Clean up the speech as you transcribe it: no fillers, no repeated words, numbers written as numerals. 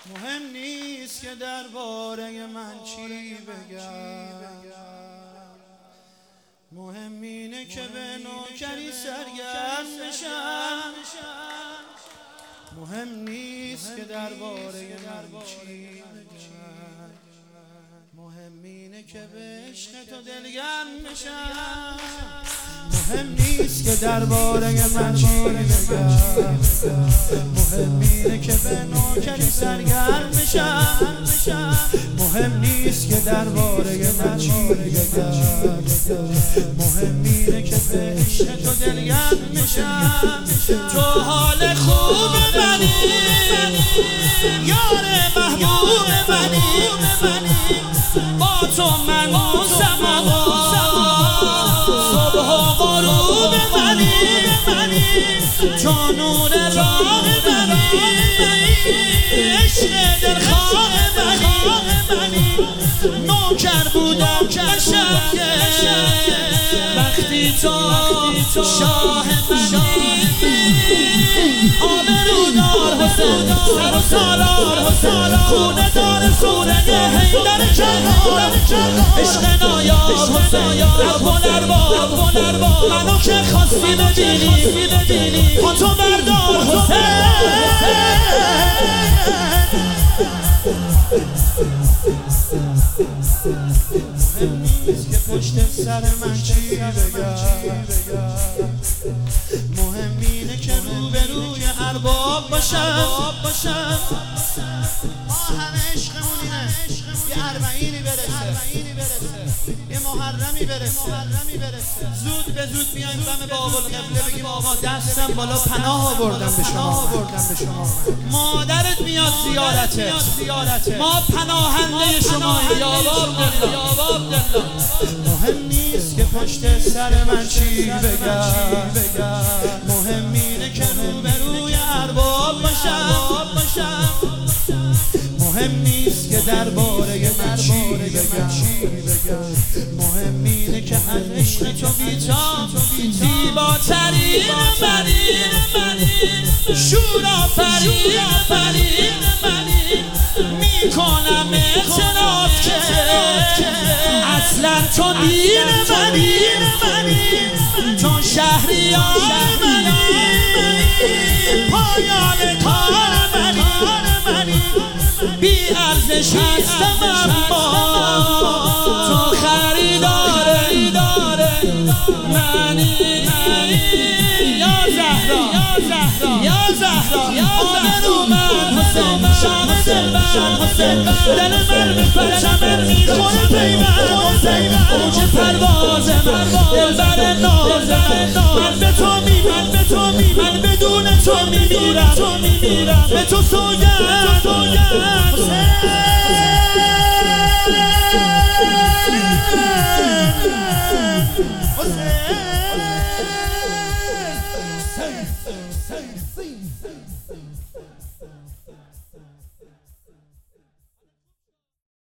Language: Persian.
مهم نیست که درباره من چی بگم، مهم اینه که به نوکری سرگرم بشم. مهم نیست که درباره من چی بگم، مهم اینه که به عشق تو دلگرم بشم. مهم نیست که درباره من چی بگم، مهم اینه که به نوکری سرگرم بشم. مهم نیست که درباره من چی بگم، مهم اینه که به عشق تو دلگرم بشم. تو حال خوب منی، یار محبوب منی، با تو من صبح و غروب منی، تو نور راه منی، عشق دلخواه منی. نوکر بودم قشنگه وقتی تو شاه منی. آبرودار حسین، سر و سالار حسین، خونه دار سوره حیدر کرار، عشق نایاب حسین، رب و نرباب منو که خواستی ببینی با تو بردار حسین. مهم نیست که پشت سر من چی بگم، مهم اینه که روبروی ارباب باشم. ما همه عشقمون اینه، یه اربعینی برسه، یه محرمی برسه، زود به زود بیایم دم بابالقبله بگیم آقا دستم بالا پناه آوردم به شما. مادرت میاد زیارته، ما پناهنده شما یا عبدالله. مهم نیست که پشت سر من چی بگم، مهم اینه که روبروی ارباب باشم. مهم نیست که درباره من چی بگم، مهم اینه که از عشق تو بی‌جا زیباترین منی، شورآفرین منی. میکنم اعتراف که اصلا تو دین منی، چون شهریار منی، پایان کار منی. بی ارزش هستم اما تو خریدار منی. یا زهرا آبرو من حسین، شاه دلبر حسین، دل من به پرچمت میخونه پیوند حسین. اوج پرواز من، دلبر ناز من به تو من بدون تو میمیرم، به تو سوگند حسین.